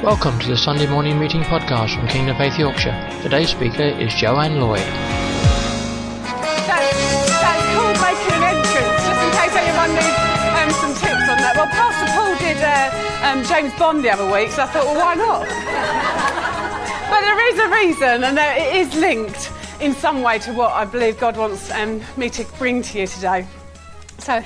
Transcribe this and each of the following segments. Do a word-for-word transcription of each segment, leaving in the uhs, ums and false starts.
Welcome to the Sunday Morning Meeting podcast from Kingdom Faith Yorkshire. Today's speaker is Joanne Lloyd. That's, that's called making an entrance, just in case anyone needs um, some tips on that. Well, Pastor Paul did uh, um, James Bond the other week, so I thought, well, why not? But there is a reason, and there, it is linked in some way to what I believe God wants um, me to bring to you today. So...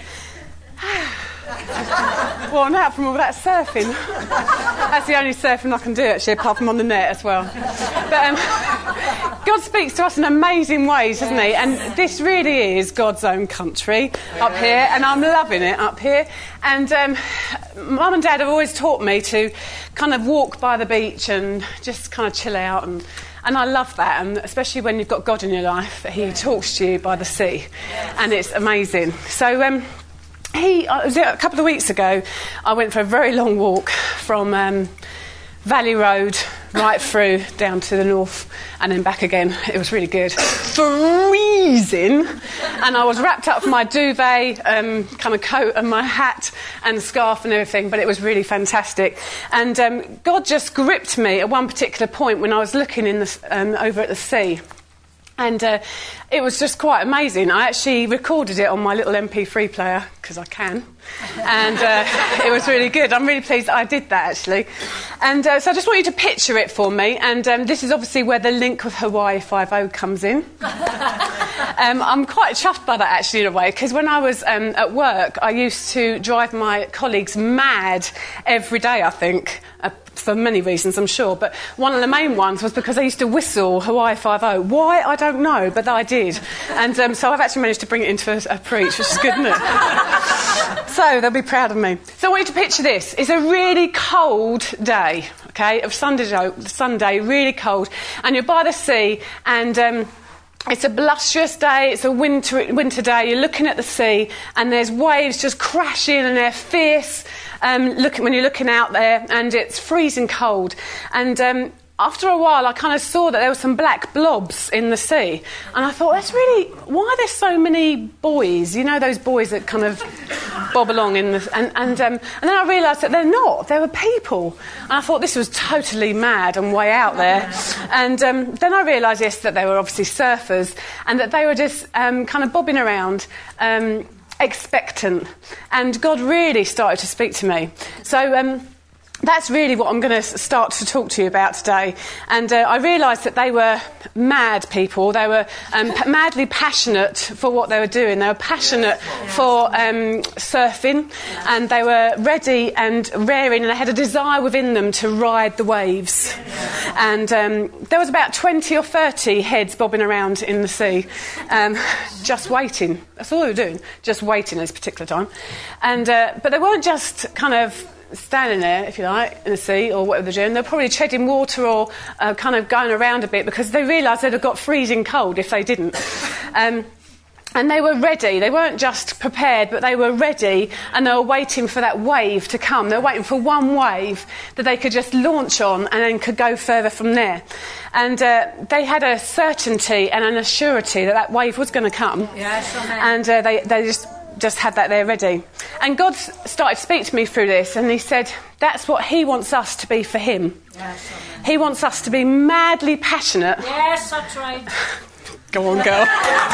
worn out from all that surfing. That's the only surfing I can do, actually, apart from on the net as well. But um, God speaks to us in amazing ways, doesn't he? And this really is God's own country up here, and I'm loving it up here. And um, Mum and Dad have always taught me to kind of walk by the beach and just kind of chill out, and And I love that, and especially when you've got God in your life, He talks to you by the sea, and it's amazing. So um, he, uh, a couple of weeks ago, I went for a very long walk from um, Valley Road right through down to the north and then back again. It was really good. Freezing, and I was wrapped up in my duvet, um, kind of coat and my hat and scarf and everything, but it was really fantastic. And um, God just gripped me at one particular point when I was looking in the, um, over at the sea. And uh, it was just quite amazing. I actually recorded it on my little M P three player, because I can. And uh, it was really good. I'm really pleased that I did that, actually. And uh, so I just want you to picture it for me. And um, this is obviously where the link with Hawaii Five-O comes in. um, I'm quite chuffed by that, actually, in a way, because when I was um, at work, I used to drive my colleagues mad every day, I think, uh, for many reasons, I'm sure. But one of the main ones was because I used to whistle Hawaii Five-O. Why? I don't know, but I did. And um, so I've actually managed to bring it into a, a preach, which is good, isn't it? So they'll be proud of me. So I want you to picture this. It's a really cold day, okay, of Sunday, Sunday, really cold. And you're by the sea, and um, it's a blusterous day, it's a winter winter day. You're looking at the sea, and there's waves just crashing, and they're fierce. Um, look, when you're looking out there, and it's freezing cold. And um, after a while, I kind of saw that there were some black blobs in the sea. And I thought, that's really... why are there so many buoys? You know, those buoys that kind of bob along in the... And, and, um, and then I realised that they're not. They were people. And I thought this was totally mad and way out there. And um, then I realised, yes, that they were obviously surfers, and that they were just um, kind of bobbing around... Um, expectant, and God really started to speak to me. So um, that's really what I'm going to start to talk to you about today. And uh, I realised that they were mad people. They were um, p- madly passionate for what they were doing. They were passionate for um, surfing, and they were ready and raring, and they had a desire within them to ride the waves. And um, there was about twenty or thirty heads bobbing around in the sea, um, just waiting. That's all they were doing, just waiting at this particular time. And uh, but they weren't just kind of standing there, if you like, in the sea or whatever they're doing. They're probably treading water or uh, kind of going around a bit, because they realised they'd have got freezing cold if they didn't. Um, and they were ready. They weren't just prepared, but they were ready, and they were waiting for that wave to come. They were waiting for one wave that they could just launch on and then could go further from there. And uh, they had a certainty and an assurity that that wave was going to come. Yes, amen. And uh, they, they just... just had that there ready. And God started to speak to me through this, and He said that's what He wants us to be for Him. Yes, amen. He wants us to be madly passionate. Yes, that's right. Go on, girl.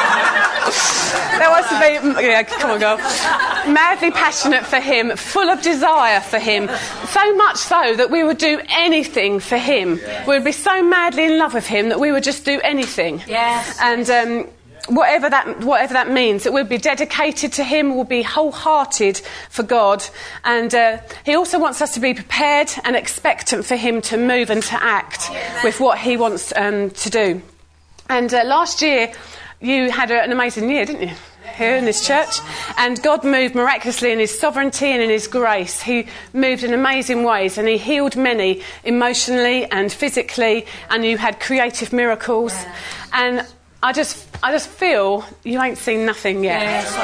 There wants to be, yeah, come on, girl. Madly passionate for Him, full of desire for Him, so much so that we would do anything for Him. We would be so madly in love with Him that we would just do anything. Yes. And um, whatever that whatever that means, that we'll be dedicated to Him, we'll be wholehearted for God. And uh, He also wants us to be prepared and expectant for Him to move and to act with what He wants um, to do. And uh, last year, you had a, an amazing year, didn't you? Here in this church. And God moved miraculously in His sovereignty and in His grace. He moved in amazing ways, and He healed many emotionally and physically, and you had creative miracles. Yeah. And I just I just feel you ain't seen nothing yet. Yes,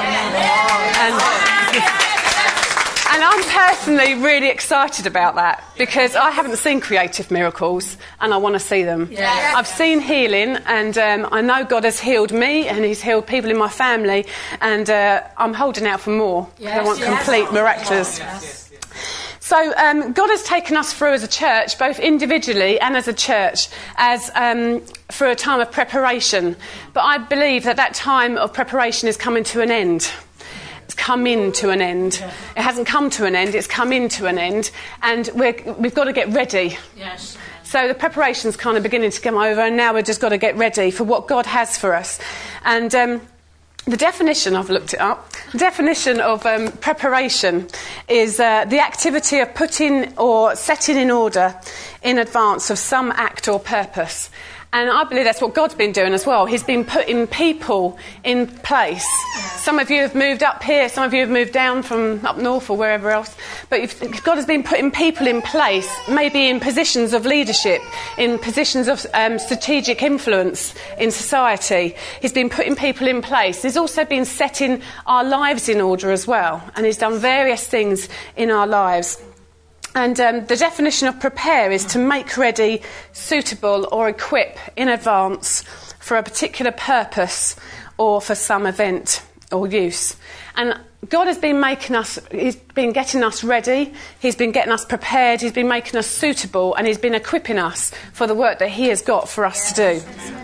I and, and I'm personally really excited about that, because I haven't seen creative miracles and I want to see them. Yes. I've seen healing, and um, I know God has healed me and He's healed people in my family, and uh, I'm holding out for more. Yes, I want yes. complete miraculous. Yes. So um, God has taken us through as a church, both individually and as a church, as um, through a time of preparation. But I believe that that time of preparation is coming to an end. It's come into an end. It hasn't come to an end, it's come into an end. And we're, we've got to get ready. Yes. So the preparation's kind of beginning to come over, and now we've just got to get ready for what God has for us. And um, the definition, I've looked it up, the definition of um, preparation is uh, the activity of putting or setting in order in advance of some act or purpose. And I believe that's what God's been doing as well. He's been putting people in place. Some of you have moved up here, some of you have moved down from up north or wherever else. But if God has been putting people in place, maybe in positions of leadership, in positions of um, strategic influence in society. He's been putting people in place. He's also been setting our lives in order as well. And he's done various things in our lives. And um, the definition of prepare is to make ready, suitable or equip in advance for a particular purpose or for some event or use. And God has been making us, he's been getting us ready, he's been getting us prepared, he's been making us suitable, and he's been equipping us for the work that he has got for us to do.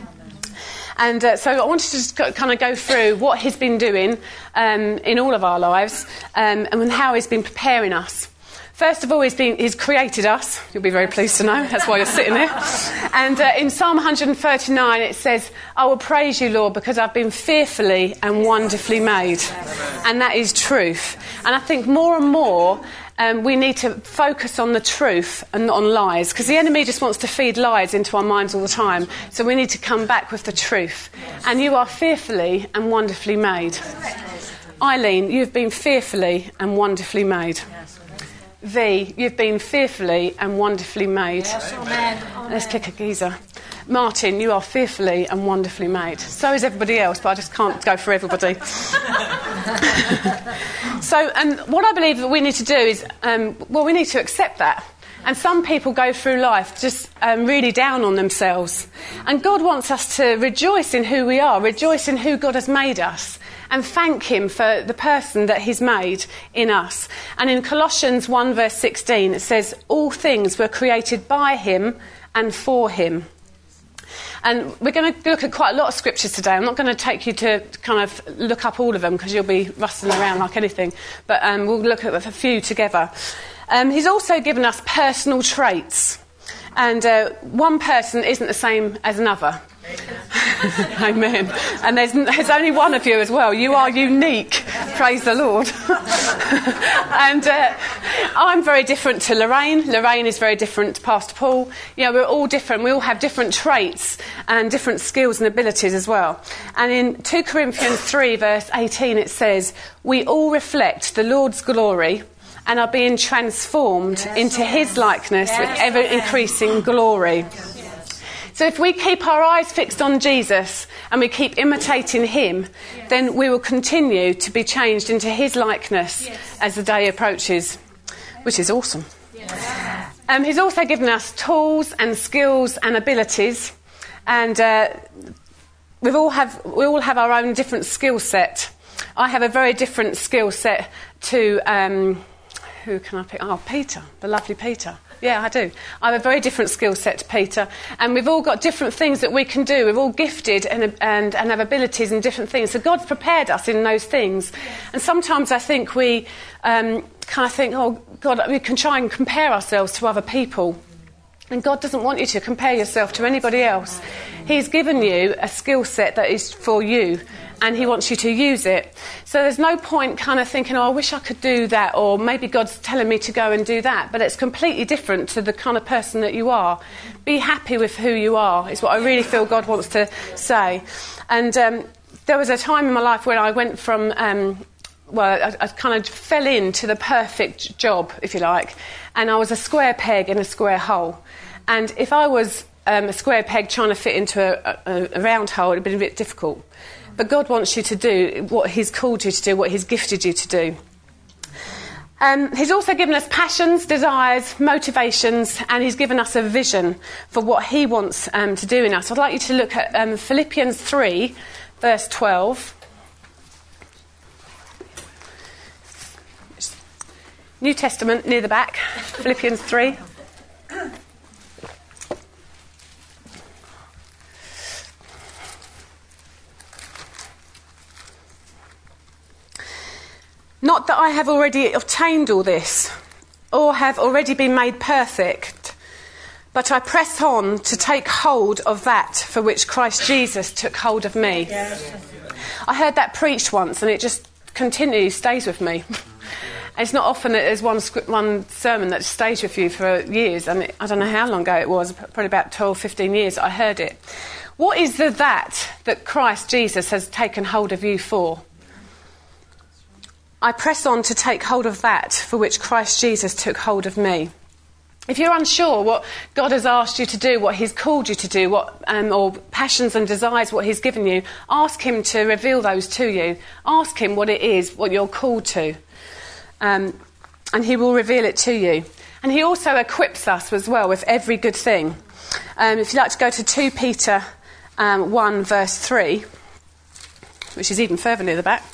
And uh, so I wanted to just go, kind of go through what he's been doing um, in all of our lives um, and how he's been preparing us. First of all, he's, been, he's created us. You'll be very pleased to know. That's why you're sitting there. And uh, in Psalm one thirty-nine, it says, I will praise you, Lord, because I've been fearfully and wonderfully made. And that is truth. And I think more and more um, we need to focus on the truth and not on lies, because the enemy just wants to feed lies into our minds all the time. So we need to come back with the truth. And you are fearfully and wonderfully made. Eileen, you've been fearfully and wonderfully made. V, you've been fearfully and wonderfully made. Yes, amen. Let's kick a geezer. Martin, you are fearfully and wonderfully made. So is everybody else, but I just can't go for everybody. So, and what I believe that we need to do is, um, well, we need to accept that. And some people go through life just um, really down on themselves. And God wants us to rejoice in who we are, rejoice in who God has made us, and thank him for the person that he's made in us. And in Colossians one verse sixteen, it says, all things were created by him and for him. And we're going to look at quite a lot of scriptures today. I'm not going to take you to kind of look up all of them because you'll be rustling around like anything. But um, we'll look at a few together. Um, he's also given us personal traits. And uh, one person isn't the same as another. Amen. And there's, there's only one of you as well. You are unique. Praise the Lord. And uh, I'm very different to Lorraine. Lorraine is very different to Pastor Paul. You know, we're all different. We all have different traits and different skills and abilities as well. And in two Corinthians three verse eighteen it says, we all reflect the Lord's glory and are being transformed yes, into his likeness yes, with ever-increasing glory. So if we keep our eyes fixed on Jesus and we keep imitating him, yes, then we will continue to be changed into his likeness yes, as the day approaches, which is awesome. Yes. Um, he's also given us tools and skills and abilities, and uh, we've all have, we all have our own different skill set. I have a very different skill set to... Um, Who can I pick? Oh, Peter, the lovely Peter. Yeah, I do. I have a very different skill set to Peter. And we've all got different things that we can do. We're all gifted and, and, and have abilities in different things. So God's prepared us in those things. And sometimes I think we um, kind of think, oh, God, we can try and compare ourselves to other people. And God doesn't want you to compare yourself to anybody else. He's given you a skill set that is for you, and he wants you to use it. So there's no point kind of thinking, oh, I wish I could do that, or maybe God's telling me to go and do that. But it's completely different to the kind of person that you are. Be happy with who you are, is what I really feel God wants to say. And um, there was a time in my life when I went from... Um, well, I, I kind of fell into the perfect job, if you like, and I was a square peg in a square hole. And if I was um, a square peg trying to fit into a, a, a round hole, it would have been a bit difficult. But God wants you to do what he's called you to do, what he's gifted you to do. Um, he's also given us passions, desires, motivations, and he's given us a vision for what he wants um, to do in us. I'd like you to look at um, Philippians three, verse twelve. New Testament, near the back, Philippians three. Not that I have already obtained all this, or have already been made perfect, but I press on to take hold of that for which Christ Jesus took hold of me. I heard that preached once, and it just continually stays with me. It's not often that there's one script, one sermon that stays with you for years. I mean, I don't know how long ago it was, probably about twelve, fifteen years I heard it. What is the that that Christ Jesus has taken hold of you for? I press on to take hold of that for which Christ Jesus took hold of me. If you're unsure what God has asked you to do, what he's called you to do, what um, or passions and desires, what he's given you, ask him to reveal those to you. Ask him what it is, what you're called to. Um, and he will reveal it to you. And he also equips us as well with every good thing. Um, if you'd like to go to two Peter um, one verse three, which is even further near the back.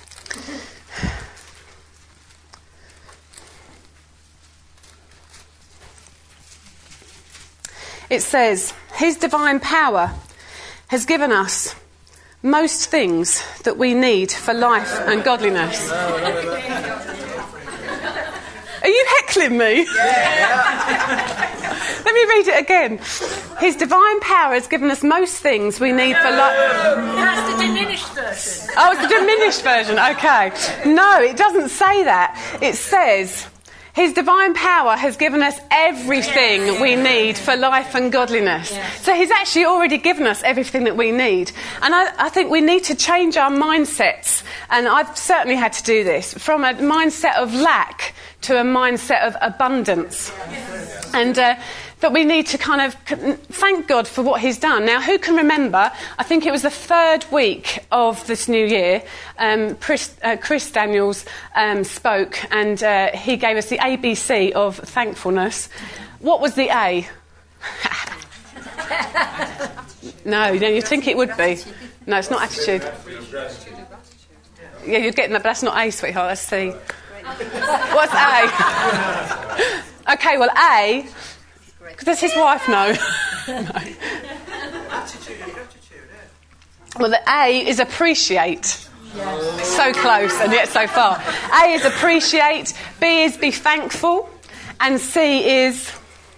It says, his divine power has given us most things that we need for life and godliness. Are you heckling me? Let me read it again. His divine power has given us most things we need for life. That's the diminished version. Oh, it's the diminished version. Okay. No, it doesn't say that. It says, his divine power has given us everything we need for life and godliness. So he's actually already given us everything that we need. And I, I think we need to change our mindsets. And I've certainly had to do this. From a mindset of lack to a mindset of abundance. And uh, that we need to kind of thank God for what he's done. Now, who can remember, I think it was the third week of this new year, um, Chris, uh, Chris Daniels um, spoke, and uh, he gave us the A B C of thankfulness. What was the A? No, no, you'd think it would be. No, it's not attitude. Yeah, you're getting that, but that's not A, sweetheart, that's C. What's A? Okay, well, A... Does his wife know? No. Well, the A is appreciate. Yes. So close and yet so far. A is appreciate, B is be thankful, and C is...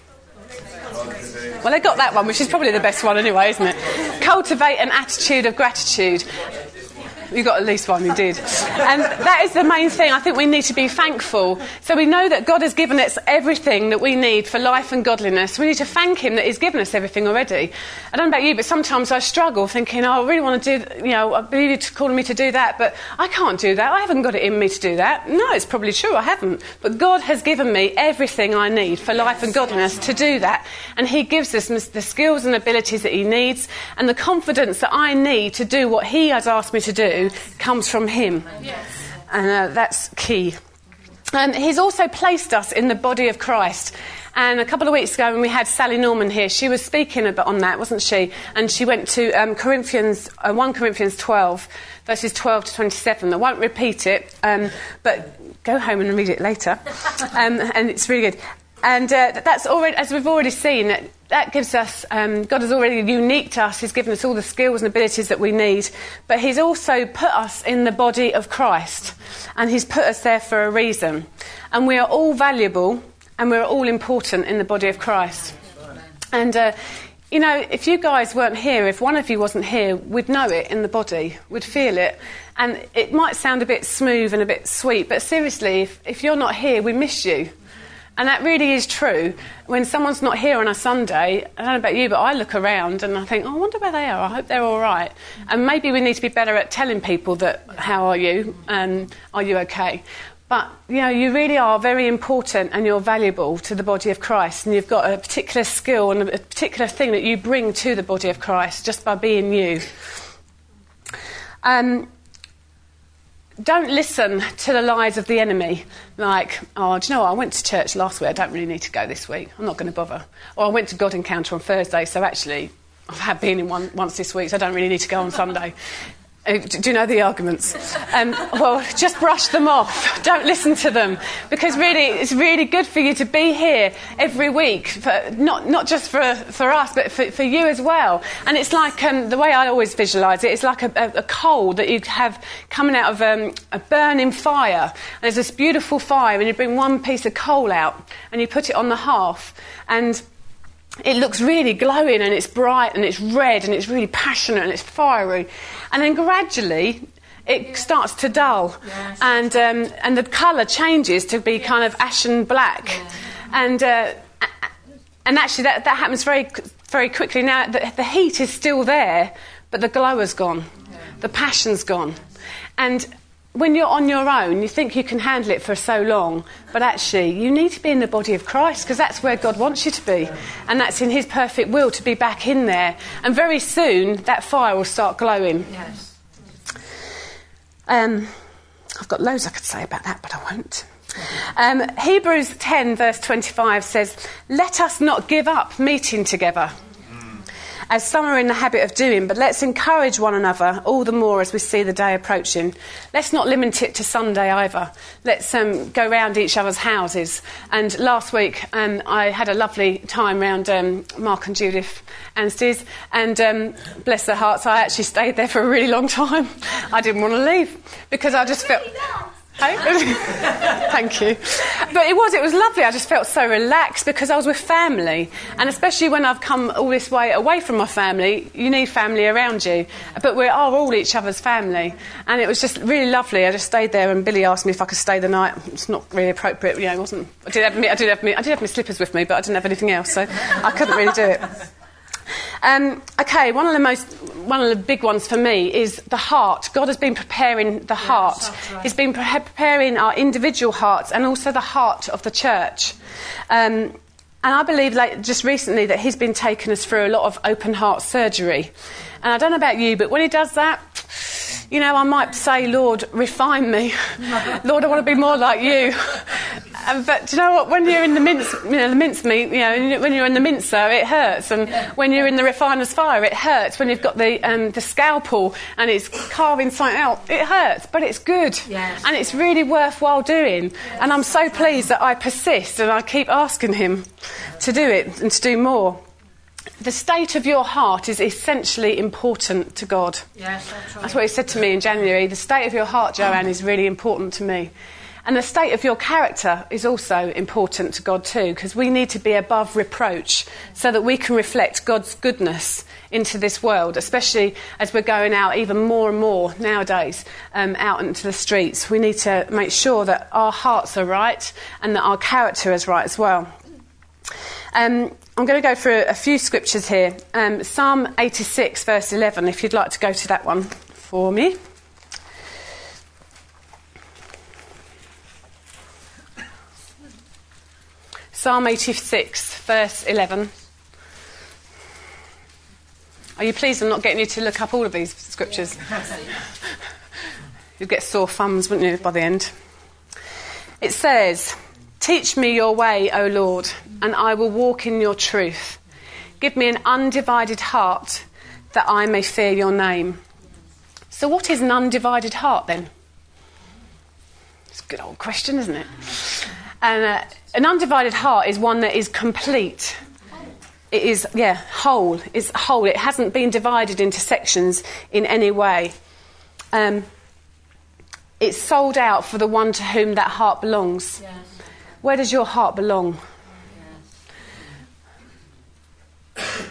Well, they got that one, which is probably the best one anyway, isn't it? Cultivate an attitude of gratitude. You got at least one, you did. And that is the main thing. I think we need to be thankful. So we know that God has given us everything that we need for life and godliness. We need to thank him that he's given us everything already. I don't know about you, but sometimes I struggle thinking, oh, I really want to do, you know, I believe you're calling me to do that, but I can't do that. I haven't got it in me to do that. No, it's probably true, I haven't. But God has given me everything I need for life and godliness to do that. And he gives us the skills and abilities that he needs, and the confidence that I need to do what he has asked me to do comes from him. Yes. And uh, that's key. And he's also placed us in the body of Christ. And a couple of weeks ago when we had Sally Norman here, she was speaking a bit on that, wasn't she? And she went to um, Corinthians, uh, First Corinthians twelve, verses twelve to twenty-seven. I won't repeat it, um, but go home and read it later. Um, and it's really good. And uh, that's already, as we've already seen, that, that gives us, um, God is already unique to us. He's given us all the skills and abilities that we need. But he's also put us in the body of Christ. And he's put us there for a reason. And we are all valuable and we're all important in the body of Christ. And, uh, you know, if you guys weren't here, if one of you wasn't here, we'd know it in the body. We'd feel it. And it might sound a bit smooth and a bit sweet, but seriously, if, if you're not here, we miss you. And that really is true. When someone's not here on a Sunday, I don't know about you, but I look around and I think, oh, I wonder where they are. I hope they're all right. And maybe we need to be better at telling people that, how are you? And are you okay? But, you know, you really are very important and you're valuable to the body of Christ. And you've got a particular skill and a particular thing that you bring to the body of Christ just by being you. Um... Don't listen to the lies of the enemy, like, oh, do you know what, I went to church last week, I don't really need to go this week, I'm not going to bother. Or I went to God Encounter on Thursday, so actually I've had been in one once this week, so I don't really need to go on Sunday. Uh, Do you know the arguments? Um, well, just brush them off. Don't listen to them, because really, it's really good for you to be here every week. For, not not just for for us, but for, for you as well. And it's like um, the way I always visualise it. It's like a, a, a coal that you have coming out of um, a burning fire. And there's this beautiful fire, and you bring one piece of coal out, and you put it on the hearth, and it looks really glowing, and it's bright, and it's red, and it's really passionate, and it's fiery. And then gradually it starts to dull, yes. and um, and the colour changes to be kind of ashen black, yeah. and uh, and actually that, that happens very very quickly. Now the, the heat is still there, but the glow has gone, yeah. the passion's gone, and when you're on your own, you think you can handle it for so long, but actually you need to be in the body of Christ, because that's where God wants you to be, and that's in his perfect will to be back in there. And very soon that fire will start glowing. Yes. Um, I've got loads I could say about that, but I won't. Um, Hebrews ten verse twenty-five says, "Let us not give up meeting together, as some are in the habit of doing, but let's encourage one another all the more as we see the day approaching." Let's not limit it to Sunday either. Let's um, go round each other's houses. And last week um, I had a lovely time round um, Mark and Judith Anstey's, and um, bless their hearts, I actually stayed there for a really long time. I didn't want to leave because I just felt... Hey? Thank you. But it was, it was lovely. I just felt so relaxed because I was with family. And especially when I've come all this way away from my family, you need family around you. But we are all each other's family. And it was just really lovely. I just stayed there, and Billy asked me if I could stay the night. It's not really appropriate, you know, it wasn't... I did have me, I did have me, I did have my slippers with me, but I didn't have anything else, so I couldn't really do it. Um, okay, one of the most, one of the big ones for me is the heart. God has been preparing the heart. Yes, right. He's been pre- preparing our individual hearts and also the heart of the church. Um, and I believe, like, just recently, that he's been taking us through a lot of open heart surgery. And I don't know about you, but when he does that, you know, I might say, Lord, refine me. Lord, I want to be more like you. Um, but do you know what? When you're in the mince, you know, the mince meat, you know, when you're in the mincer, it hurts, and yeah. when you're in the refiner's fire, it hurts. When you've got the um, the scalpel and it's carving something out, it hurts, but it's good, yes. and it's really worthwhile doing. Yes. And I'm so pleased that I persist and I keep asking him to do it and to do more. The state of your heart is essentially important to God. Yes, that's right. That's what he said to me in January. The state of your heart, Joanne, is really important to me. And the state of your character is also important to God too, because we need to be above reproach so that we can reflect God's goodness into this world, especially as we're going out even more and more nowadays um, out into the streets. We need to make sure that our hearts are right and that our character is right as well. Um, I'm going to go through a few scriptures here. Um, Psalm eighty-six, verse eleven, if you'd like to go to that one for me. Psalm eighty-six, verse eleven. Are you pleased I'm not getting you to look up all of these scriptures? You'd get sore thumbs, wouldn't you, by the end? It says, "Teach me your way, O Lord, and I will walk in your truth. Give me an undivided heart, that I may fear your name." So what is an undivided heart, then? It's a good old question, isn't it? And uh, an undivided heart is one that is complete. It is, yeah, whole. It's whole. It hasn't been divided into sections in any way. Um, it's sold out for the one to whom that heart belongs. Yes. Where does your heart belong? Yes.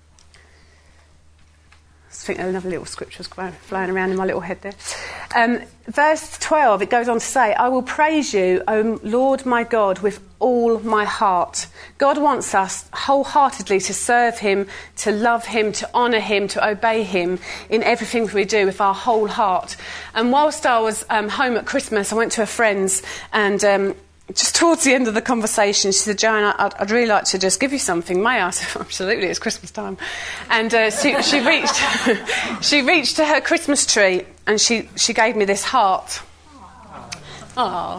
I think another little scripture's flying around in my little head there. Um, verse twelve, it goes on to say, "I will praise you, O Lord my God, with all my heart." God wants us wholeheartedly to serve him, to love him, to honour him, to obey him in everything we do with our whole heart. And whilst I was um, home at Christmas, I went to a friend's, and um, just towards the end of the conversation, she said, "Joanne, I'd, I'd really like to just give you something. May I?" I said, "Absolutely, it's Christmas time." And uh, she, she reached she reached to her Christmas tree and she, she gave me this heart. Aww.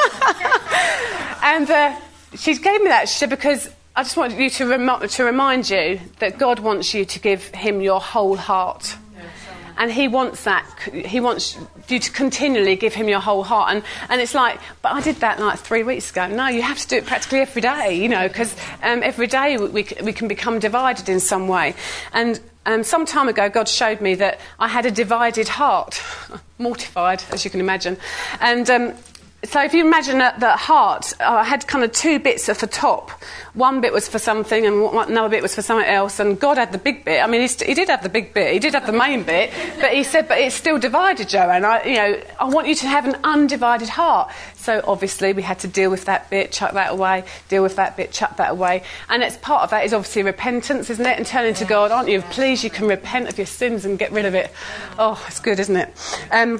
And uh, she gave me that, she said, because I just want you to, rem- to remind you that God wants you to give him your whole heart. And he wants that He wants you to continually give him your whole heart. And, and it's like, but I did that like three weeks ago. No, you have to do it practically every day, you know, because um, every day we, we can become divided in some way. And um, some time ago, God showed me that I had a divided heart, mortified, as you can imagine. And um, so if you imagine that, that heart, uh, I had kind of two bits at the top. One bit was for something and another bit was for something else, and God had the big bit. I mean, he, st- he did have the big bit, he did have the main bit, but he said, but it's still divided, Joanne. I, you know, I want you to have an undivided heart. So obviously we had to deal with that bit, chuck that away, deal with that bit, chuck that away. And it's part of that is obviously repentance, isn't it? And turning to God, aren't you? Please, you can repent of your sins and get rid of it. Oh, it's good, isn't it? Um,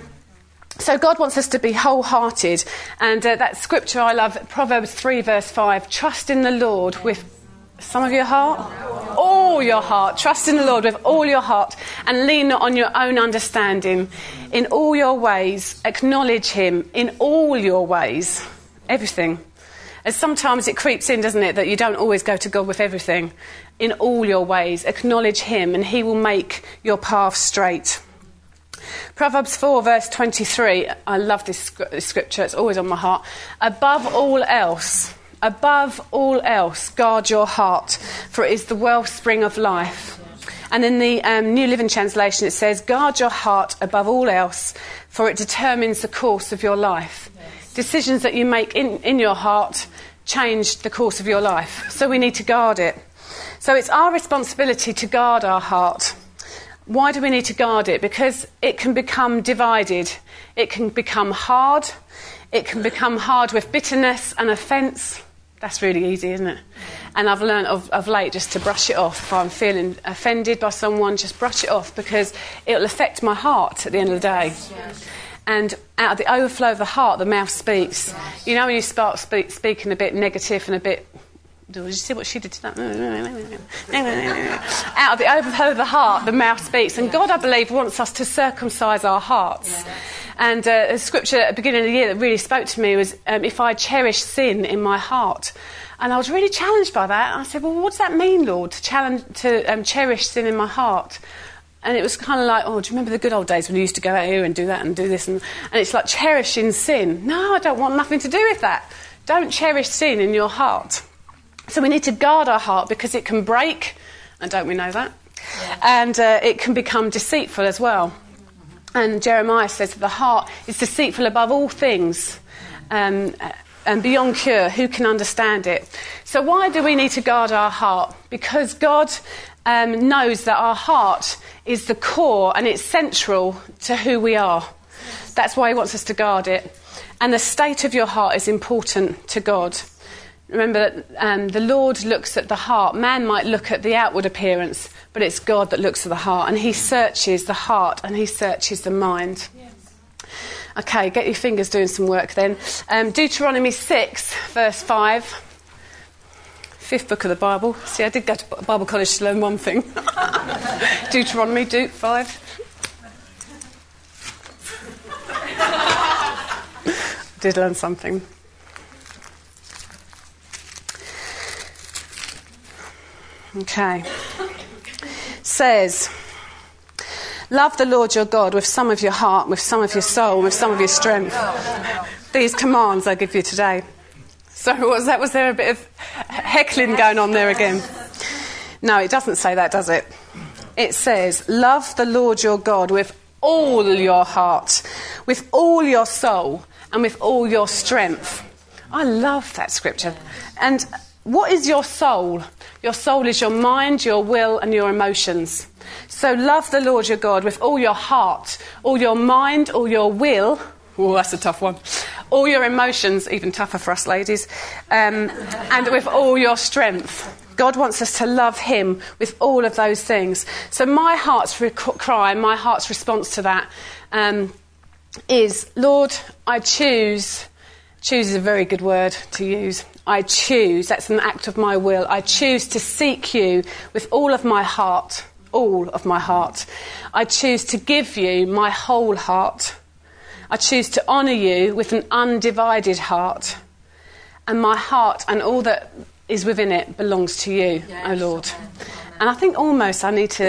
So God wants us to be wholehearted, and uh, that scripture I love, Proverbs three verse five, trust in the Lord with some of your heart, all your heart, trust in the Lord with all your heart, and lean not on your own understanding. In all your ways, acknowledge him in all your ways, everything. As sometimes it creeps in, doesn't it, that you don't always go to God with everything. In all your ways, acknowledge him, and he will make your path straight. Proverbs four verse twenty-three, I love this scripture, it's always on my heart. Above all else, above all else, guard your heart, for it is the wellspring of life. And in the um, New Living Translation it says, guard your heart above all else, for it determines the course of your life. Yes. Decisions that you make in, in your heart change the course of your life. So we need to guard it. So it's our responsibility to guard our heart. Why do we need to guard it? Because it can become divided. It can become hard. It can become hard with bitterness and offence. That's really easy, isn't it? And I've learned of, of late just to brush it off. If I'm feeling offended by someone, just brush it off, because it'll affect my heart at the end of the day. And out of the overflow of the heart, the mouth speaks. You know when you start speak, speaking a bit negative and a bit... Did you see what she did to that? Out of the overflow of the heart, the mouth speaks. And God, I believe, wants us to circumcise our hearts. And uh, a scripture at the beginning of the year that really spoke to me was, um, if I cherish sin in my heart. And I was really challenged by that. I said, well, what does that mean, Lord, to, challenge, to um, cherish sin in my heart? And it was kind of like, oh, do you remember the good old days when you used to go out here and do that and do this? And, and it's like cherishing sin. No, I don't want nothing to do with that. Don't cherish sin in your heart. So we need to guard our heart, because it can break, and don't we know that? Yeah. And uh, it can become deceitful as well. And Jeremiah says that the heart is deceitful above all things, um, and beyond cure. Who can understand it? So why do we need to guard our heart? Because God um, knows that our heart is the core and it's central to who we are. That's why he wants us to guard it. And the state of your heart is important to God. Remember that um, the Lord looks at the heart. Man might look at the outward appearance, but it's God that looks at the heart. And he searches the heart and he searches the mind. Yes. Okay, get your fingers doing some work then. Um, Deuteronomy six, verse five. Fifth book of the Bible. See, I did go to Bible college to learn one thing. Deuteronomy, Duke five. Did learn something. Okay. Says, love the Lord your God with some of your heart, with some of your soul, with some of your strength. These commands I give you today. So was that? Was there a bit of heckling going on there again? No, it doesn't say that, does it? It says, love the Lord your God with all your heart, with all your soul, and with all your strength. I love that scripture. And what is your soul? Your soul is your mind, your will, and your emotions. So love the Lord your God with all your heart, all your mind, all your will. Oh, that's a tough one. All your emotions, even tougher for us ladies. Um, and with all your strength. God wants us to love him with all of those things. So my heart's rec- cry, my heart's response to that um, is, Lord, I choose... Choose is a very good word to use. I choose, that's an act of my will. I choose to seek you with all of my heart, all of my heart. I choose to give you my whole heart. I choose to honour you with an undivided heart. And my heart and all that is within it belongs to you, yes. O Lord. And I think almost I need to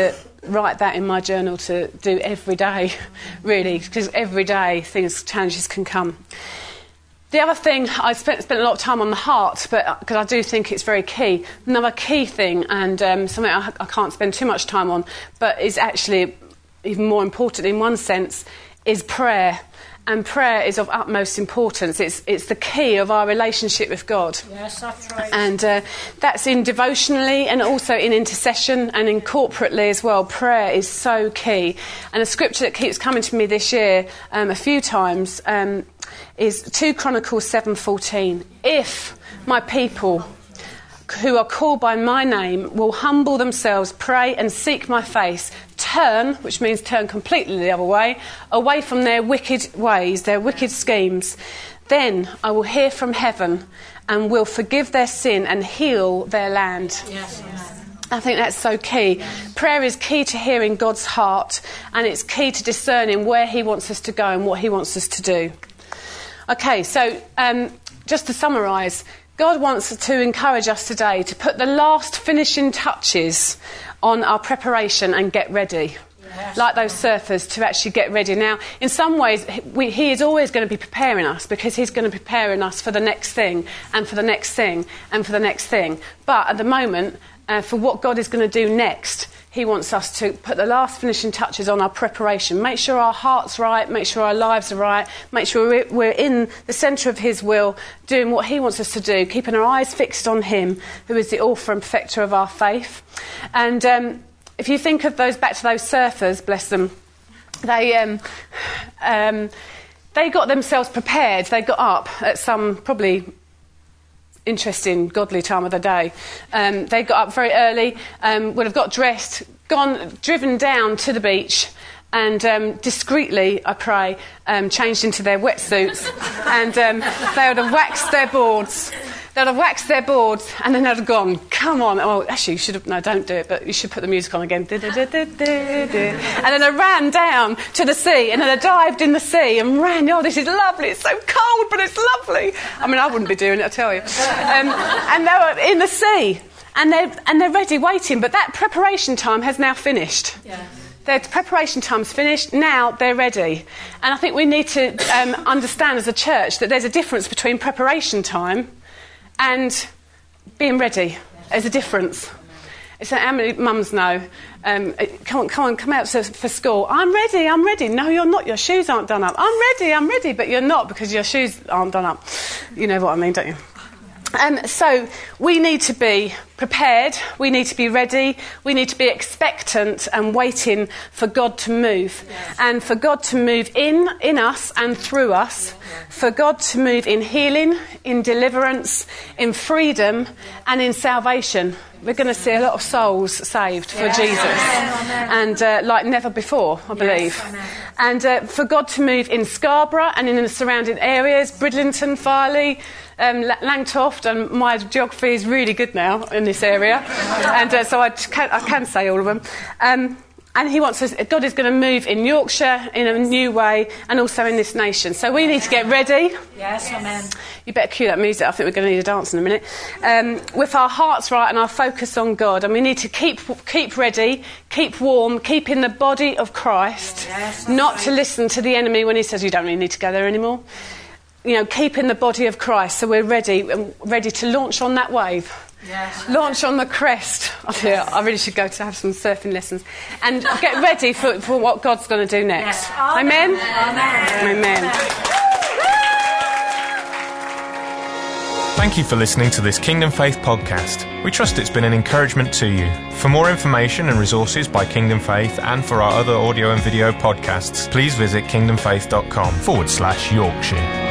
write that in my journal to do every day, really, because every day things, challenges can come. The other thing, I spent, spent a lot of time on the heart, but because I do think it's very key. Another key thing, and um, something I, I can't spend too much time on, but is actually even more important in one sense, is prayer. And prayer is of utmost importance. It's it's the key of our relationship with God. Yes, that's right. And uh, that's in devotionally and also in intercession and in corporately as well. Prayer is so key. And a scripture that keeps coming to me this year um, a few times um, is two Chronicles seven fourteen. If my people who are called by my name will humble themselves, pray and seek my face, turn, which means turn completely the other way, away from their wicked ways, their wicked schemes, then I will hear from heaven and will forgive their sin and heal their land. Yes, yes. I think that's so key. Prayer is key to hearing God's heart, and it's key to discerning where he wants us to go and what he wants us to do. Okay, so um, just to summarise, God wants to encourage us today to put the last finishing touches on our preparation and get ready. Yes. Like those surfers, to actually get ready. Now, in some ways, we, he is always going to be preparing us, because he's going to be preparing us for the next thing and for the next thing and for the next thing. But at the moment, uh, for what God is going to do next, he wants us to put the last finishing touches on our preparation. Make sure our heart's right, make sure our lives are right, make sure we're in the centre of his will, doing what he wants us to do, keeping our eyes fixed on him, who is the author and perfecter of our faith. And um, if you think of those, back to those surfers, bless them, they um, um, they got themselves prepared. They got up at some probably interesting, godly time of the day. Um, they got up very early, um, would have got dressed, gone, driven down to the beach, and um, discreetly, I pray, um, changed into their wetsuits, and um, they would have waxed their boards. They'd have waxed their boards, and then they'd have gone, come on. Oh, actually, you should have, no, don't do it, but you should put the music on again. And then they ran down to the sea, and then they dived in the sea and ran. Oh, this is lovely. It's so cold, but it's lovely. I mean, I wouldn't be doing it, I tell you. Um, and they were in the sea, and they're, and they're ready, waiting. But that preparation time has now finished. Yeah. Their preparation time's finished, now they're ready. And I think we need to um, understand as a church that there's a difference between preparation time and being ready. There's a difference. It's like, how many mums know, um, come on, come on, come out to, for school. I'm ready, I'm ready. No, you're not, your shoes aren't done up. I'm ready, I'm ready, but you're not, because your shoes aren't done up. You know what I mean, don't you? Um, so we need to be prepared, we need to be ready, we need to be expectant and waiting for God to move. Yes. And for God to move in, in us and through us, for God to move in healing, in deliverance, in freedom and in salvation. We're going to see a lot of souls saved for yes. Jesus. Amen. And uh, like never before, I believe. Yes. And uh, for God to move in Scarborough and in the surrounding areas, Bridlington, Farley, Um, Langtoft, and my geography is really good now in this area, and uh, so I can, I can say all of them. Um, and he wants us. God is going to move in Yorkshire in a new way, and also in this nation. So we need to get ready. Yes, amen. You better cue that music. I think we're going to need a dance in a minute. Um, with our hearts right and our focus on God, and we need to keep keep ready, keep warm, keep in the body of Christ, yes, not right. to listen to the enemy when he says you don't really need to go there anymore. You know, keep in the body of Christ, so we're ready, ready to launch on that wave. Yes. Launch on the crest. I feel I really should go to have some surfing lessons and get ready for, for what God's going to do next. Yes. Amen? Amen. Amen. Thank you for listening to this Kingdom Faith podcast. We trust it's been an encouragement to you. For more information and resources by Kingdom Faith, and for our other audio and video podcasts, please visit kingdomfaith.com forward slash Yorkshire.